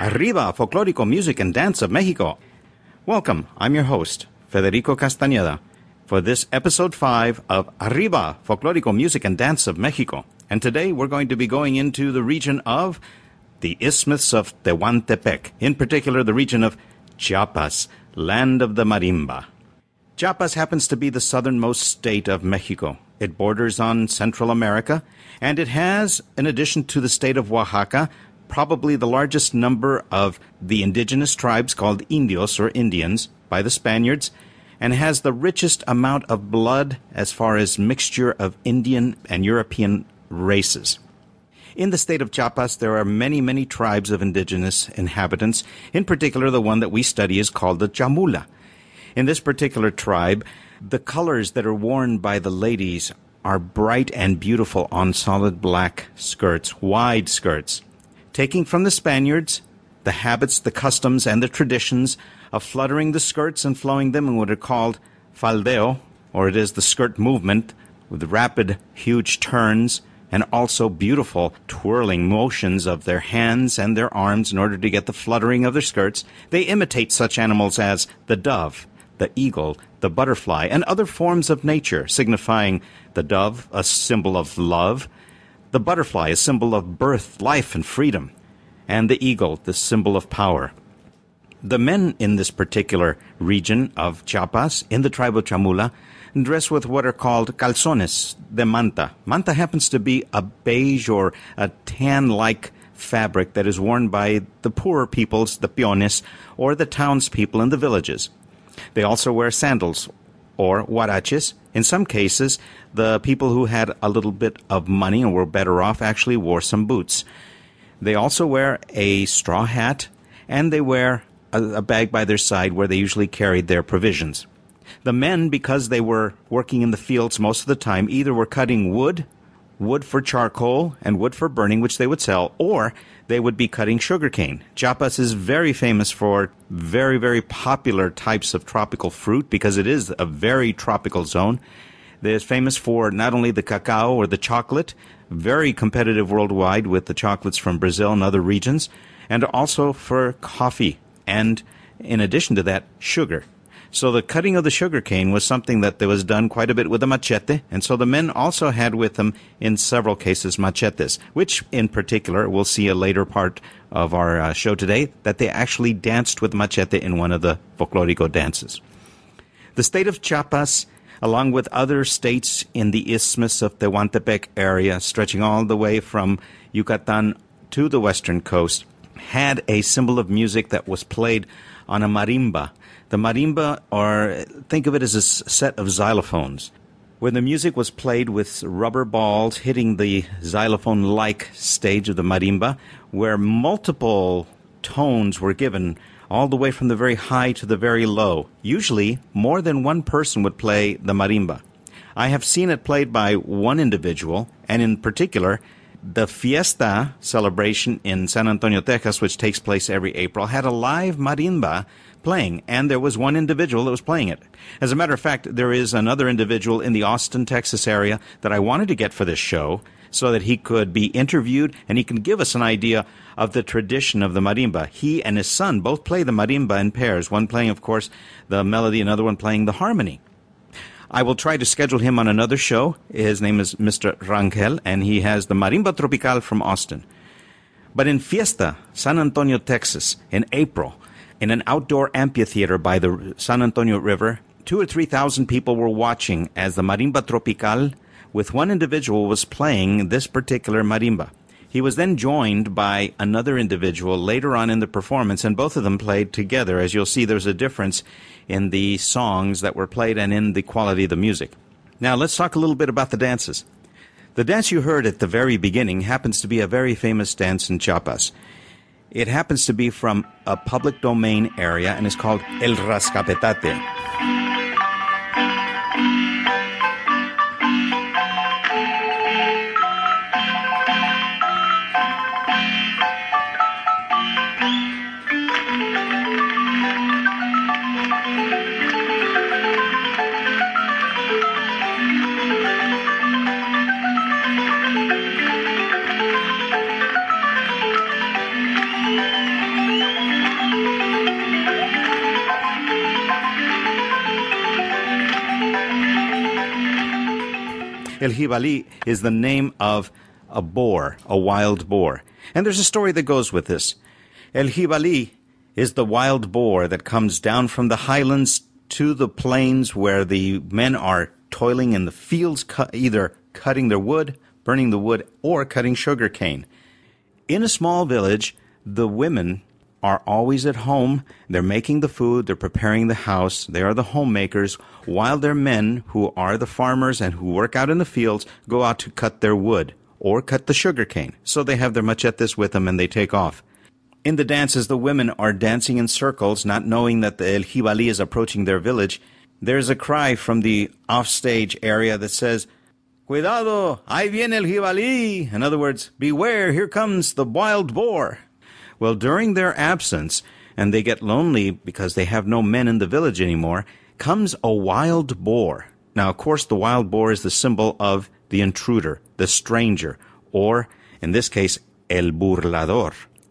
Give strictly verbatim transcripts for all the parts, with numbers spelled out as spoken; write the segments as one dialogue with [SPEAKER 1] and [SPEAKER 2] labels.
[SPEAKER 1] Arriba, Folklórico Music and Dance of Mexico. Welcome, I'm your host, Federico Castañeda, for this episode five of Arriba, Folklórico Music and Dance of Mexico. And today we're going to be going into the region of the Isthmus of Tehuantepec, in particular the region of Chiapas, land of the marimba. Chiapas happens to be the southernmost state of Mexico. It borders on Central America, and it has, in addition to the state of Oaxaca, probably the largest number of the indigenous tribes called Indios or Indians by the Spaniards, and has the richest amount of blood as far as mixture of Indian and European races. In the state of Chiapas, there are many, many tribes of indigenous inhabitants. In particular, the one that we study is called the Chamula. In this particular tribe, the colors that are worn by the ladies are bright and beautiful on solid black skirts, wide skirts, taking from the Spaniards the habits, the customs, and the traditions of fluttering the skirts and flowing them in what are called faldeo, or it is the skirt movement, with rapid, huge turns, and also beautiful twirling motions of their hands and their arms in order to get the fluttering of their skirts. They imitate such animals as the dove, the eagle, the butterfly, and other forms of nature, signifying the dove, a symbol of love, the butterfly, a symbol of birth, life, and freedom, and the eagle, the symbol of power. The men in this particular region of Chiapas, in the tribe of Chamula, dress with what are called calzones de manta. Manta happens to be a beige or a tan-like fabric that is worn by the poorer peoples, the peones, or the townspeople in the villages. They also wear sandals or huaraches. In some cases, the people who had a little bit of money and were better off actually wore some boots. They also wear a straw hat, and they wear a, a bag by their side where they usually carried their provisions. The men, because they were working in the fields most of the time, either were cutting wood, wood for charcoal, and wood for burning, which they would sell, or they would be cutting sugarcane. Chiapas is very famous for very, very popular types of tropical fruit because it is a very tropical zone. It is famous for not only the cacao or the chocolate, very competitive worldwide with the chocolates from Brazil and other regions, and also for coffee, and in addition to that, sugar. So the cutting of the sugar cane was something that was done quite a bit with a machete, and so the men also had with them, in several cases, machetes, which in particular, we'll see a later part of our uh, show today, that they actually danced with machete in one of the folklorico dances. The state of Chiapas, along with other states in the Isthmus of Tehuantepec area, stretching all the way from Yucatan to the western coast, had a symbol of music that was played on a marimba. The marimba, or think of it as a set of xylophones. When the music was played with rubber balls hitting the xylophone-like stage of the marimba, where multiple tones were given all the way from the very high to the very low. Usually, more than one person would play the marimba. I have seen it played by one individual, and in particular, the Fiesta celebration in San Antonio, Texas, which takes place every April, had a live marimba playing, and there was one individual that was playing it. As a matter of fact, there is another individual in the Austin, Texas area that I wanted to get for this show so that he could be interviewed and he can give us an idea of the tradition of the marimba. He and his son both play the marimba in pairs, one playing, of course, the melody, another one playing the harmony. I will try to schedule him on another show. His name is Mister Rangel, and he has the Marimba Tropical from Austin. But in Fiesta, San Antonio, Texas, in April, in an outdoor amphitheater by the San Antonio River, two or three thousand people were watching as the Marimba Tropical, with one individual, was playing this particular marimba. He was then joined by another individual later on in the performance, and both of them played together. As you'll see, there's a difference in the songs that were played and in the quality of the music. Now, let's talk a little bit about the dances. The dance you heard at the very beginning happens to be a very famous dance in Chiapas. It happens to be from a public domain area and is called El Rascapetate. El Jibali is the name of a boar, a wild boar. And there's a story that goes with this. El Jibali is the wild boar that comes down from the highlands to the plains where the men are toiling in the fields, cu- either cutting their wood, burning the wood, or cutting sugar cane. In a small village, the women are always at home. They're making the food, they're preparing the house, they are the homemakers, while their men, who are the farmers and who work out in the fields, go out to cut their wood or cut the sugar cane. So they have their machetes with them and they take off. In the dances, the women are dancing in circles, not knowing that the El Jibali is approaching their village. There's a cry from the offstage area that says, "Cuidado, ahí viene el Jibali." In other words, beware, here comes the wild boar. Well, during their absence, and they get lonely because they have no men in the village anymore, comes a wild boar. Now, of course, the wild boar is the symbol of the intruder, the stranger, or, in this case, el burlador.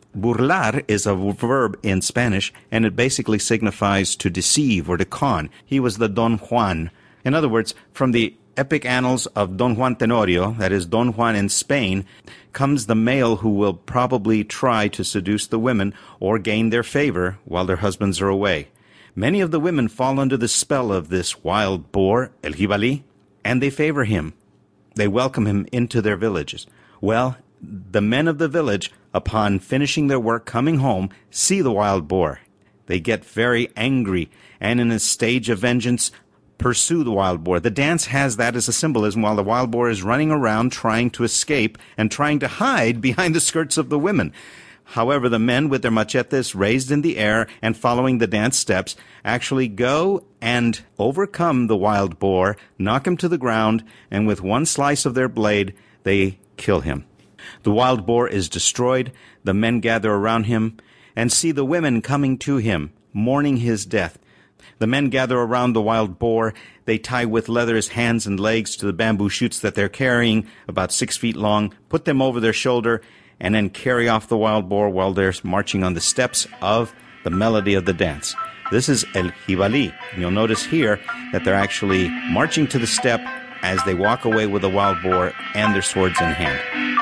[SPEAKER 1] Burlar is a verb in Spanish, and it basically signifies to deceive or to con. He was the Don Juan. In other words, from the epic annals of Don Juan Tenorio, that is Don Juan in Spain, comes the male who will probably try to seduce the women or gain their favor while their husbands are away. Many of the women fall under the spell of this wild boar, El Jibali, and they favor him. They welcome him into their villages. Well, the men of the village, upon finishing their work, coming home, see the wild boar. They get very angry, and in a stage of vengeance, pursue the wild boar. The dance has that as a symbolism, while the wild boar is running around trying to escape and trying to hide behind the skirts of the women. However, the men with their machetes raised in the air and following the dance steps actually go and overcome the wild boar, knock him to the ground, and with one slice of their blade, they kill him. The wild boar is destroyed. The men gather around him and see the women coming to him, mourning his death. The men gather around the wild boar. They tie with leather his hands and legs to the bamboo shoots that they're carrying, about six feet long, put them over their shoulder, and then carry off the wild boar while they're marching on the steps of the melody of the dance. This is El Jibali. And you'll notice here that they're actually marching to the step as they walk away with the wild boar and their swords in hand.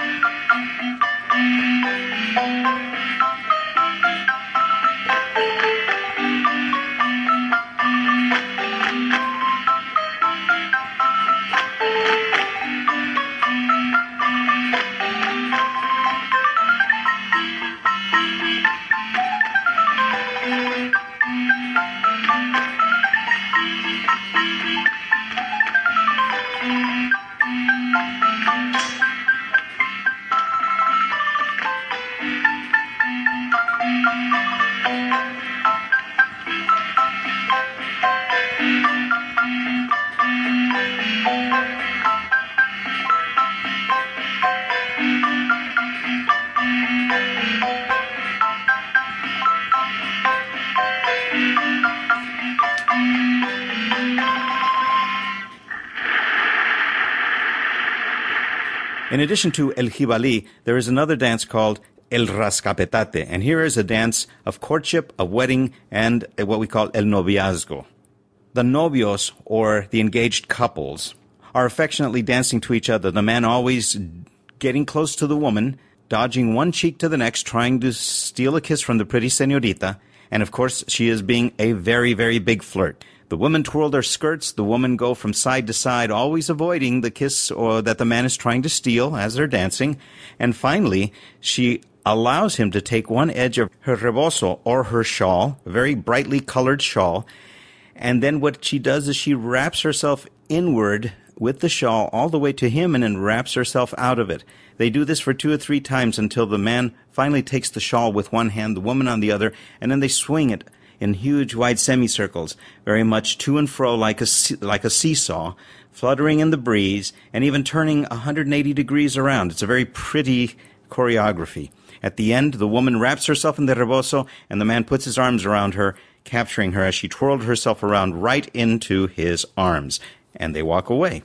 [SPEAKER 1] In addition to El Jibali, there is another dance called El Rascapetate, and here is a dance of courtship, of wedding, and what we call El Noviazgo. The novios, or the engaged couples, are affectionately dancing to each other, the man always getting close to the woman, dodging one cheek to the next, trying to steal a kiss from the pretty señorita, and of course she is being a very, very big flirt. The women twirl their skirts, the women go from side to side, always avoiding the kiss or that the man is trying to steal as they're dancing. And finally, she allows him to take one edge of her rebozo, or her shawl, a very brightly colored shawl, and then what she does is she wraps herself inward with the shawl all the way to him and then wraps herself out of it. They do this for two or three times until the man finally takes the shawl with one hand, the woman on the other, and then they swing it in huge wide semicircles, very much to and fro like a, like a seesaw, fluttering in the breeze, and even turning one hundred eighty degrees around. It's a very pretty choreography. At the end, the woman wraps herself in the rebozo, and the man puts his arms around her, capturing her as she twirled herself around right into his arms, and they walk away.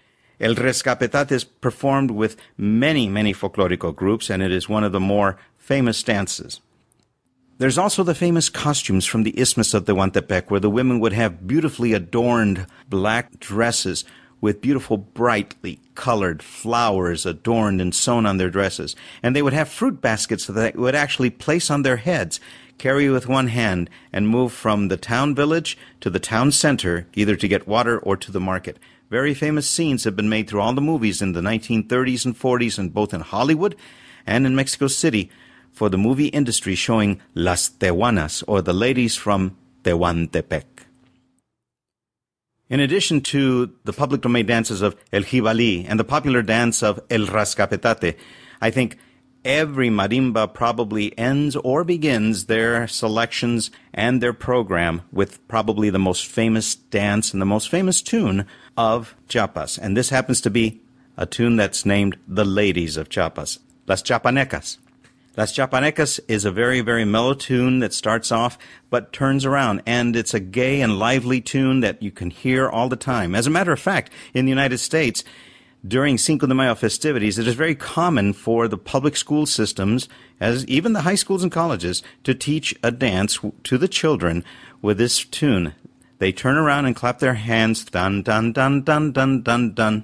[SPEAKER 1] El Rascapetate is performed with many, many folklorico groups, and it is one of the more famous dances. There's also the famous costumes from the Isthmus of Tehuantepec, where the women would have beautifully adorned black dresses with beautiful, brightly colored flowers adorned and sewn on their dresses. And they would have fruit baskets that they would actually place on their heads, carry with one hand, and move from the town village to the town center, either to get water or to the market. Very famous scenes have been made through all the movies in the nineteen thirties and forties, and both in Hollywood and in Mexico City, for the movie industry showing Las Tehuanas, or the ladies from Tehuantepec. In addition to the public domain dances of El Jibali and the popular dance of El Rascapetate, I think every marimba probably ends or begins their selections and their program with probably the most famous dance and the most famous tune of Chiapas. And this happens to be a tune that's named The Ladies of Chiapas, Las Chiapanecas. Las Chiapanecas is a very, very mellow tune that starts off but turns around, and it's a gay and lively tune that you can hear all the time. As a matter of fact, in the United States, during Cinco de Mayo festivities, it is very common for the public school systems, as even the high schools and colleges, to teach a dance to the children with this tune. They turn around and clap their hands, dun, dun, dun, dun, dun, dun, dun,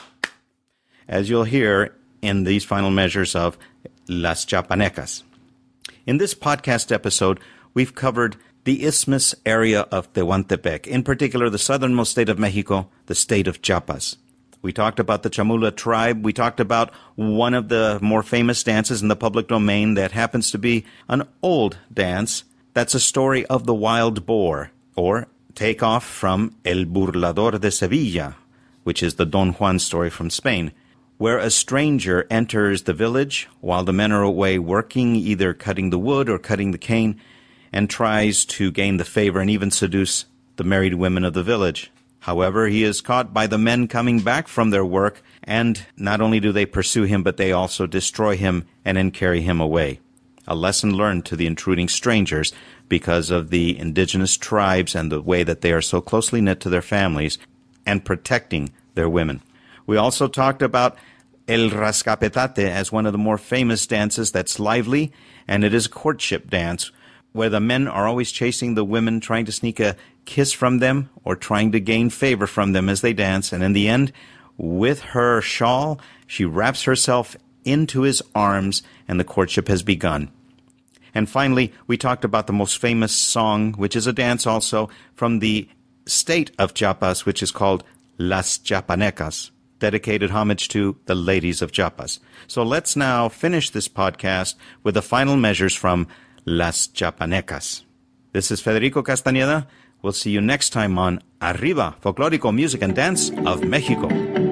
[SPEAKER 1] as you'll hear in these final measures of Las Chiapanecas. In this podcast episode, we've covered the isthmus area of Tehuantepec, in particular the southernmost state of Mexico, the state of Chiapas. We talked about the Chamula tribe. We talked about one of the more famous dances in the public domain that happens to be an old dance. That's a story of the wild boar, or takeoff from El Burlador de Sevilla, which is the Don Juan story from Spain, where a stranger enters the village while the men are away working, either cutting the wood or cutting the cane, and tries to gain the favor and even seduce the married women of the village. However, he is caught by the men coming back from their work, and not only do they pursue him, but they also destroy him and then carry him away. A lesson learned to the intruding strangers because of the indigenous tribes and the way that they are so closely knit to their families and protecting their women. We also talked about El Rascapetate as one of the more famous dances that's lively, and it is a courtship dance where the men are always chasing the women, trying to sneak a kiss from them or trying to gain favor from them as they dance. And in the end, with her shawl, she wraps herself into his arms, and the courtship has begun. And finally, we talked about the most famous song, which is a dance also from the state of Chiapas, which is called Las Chiapanecas, dedicated homage to the ladies of Chiapas. So let's now finish this podcast with the final measures from Las Chiapanecas. This is Federico Castañeda. We'll see you next time on Arriba, Folklórico Music and Dance of Mexico.